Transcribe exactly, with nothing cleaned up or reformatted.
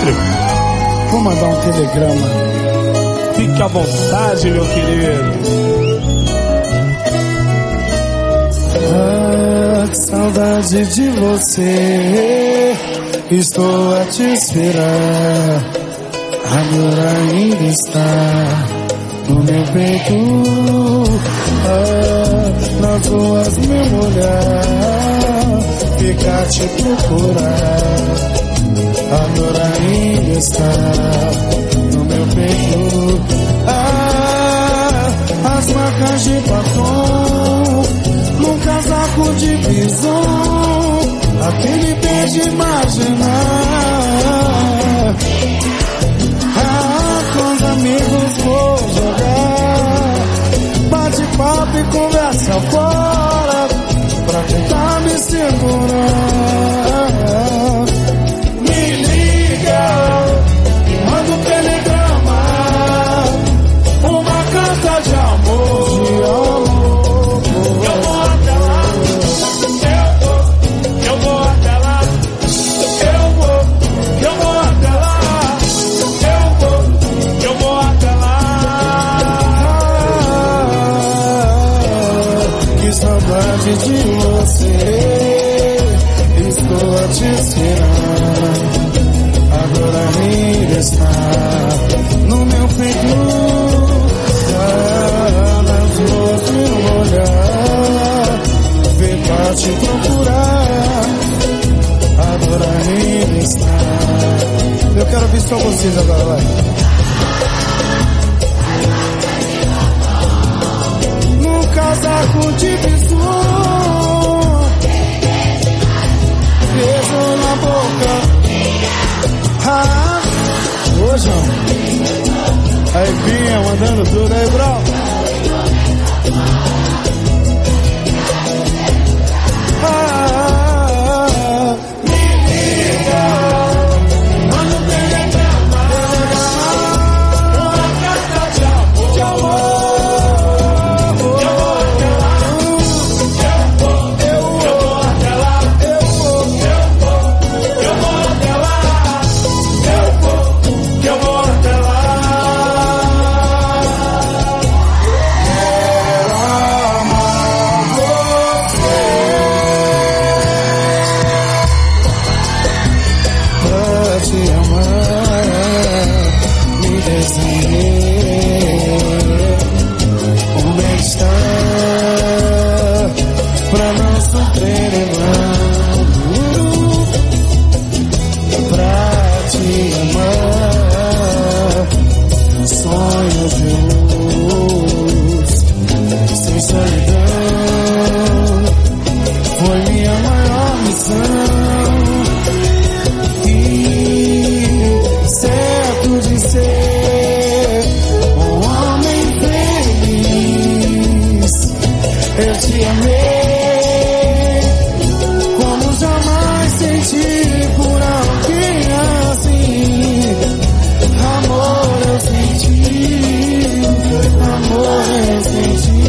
sempre. Vou mandar um telegrama. Fique à vontade, meu querido. Ah, que saudade de você. Estou a te esperar. Agora ainda está no meu peito. Ah, nas ruas meu olhar fica te procurar. Agora ainda está no meu peito. Ah, as marcas de batom num casaco de visão, aquele beijo imaginar. Ah, com os amigos vou jogar bate-papo e conversa fora pra tentar me segurar. Manda um telegrama, uma carta de amor, de amor. Eu vou até lá, eu vou, eu vou até lá, eu vou, eu vou até lá, eu vou, eu vou até lá. Que saudade de você, estou a te esperar. Agora ainda está no meu peito. Ah, nas ruas meu olhar vem pra te procurar. Agora ainda está. Eu quero ver só vocês agora, vai. No casaco de visão, beijo na boca. Ah, ô João. Aí vinha mandando tudo aí, bro. Ah, me liga, manda um telegrama, uma carta de amor, de amor. Eu vou até lá, eu vou, eu vou até lá, eu vou, eu vou, eu vou até lá. Que eu vou até lá. Quero amar você. Pra te amar, me desenhei um bem-estar pra não sofrer em vão. Pra te amar, sonhos de luz, sem solidão, foi minha maior missão. E certo de ser um homem feliz, eu te amei como jamais senti por alguém assim. Amor eu senti, amor eu senti.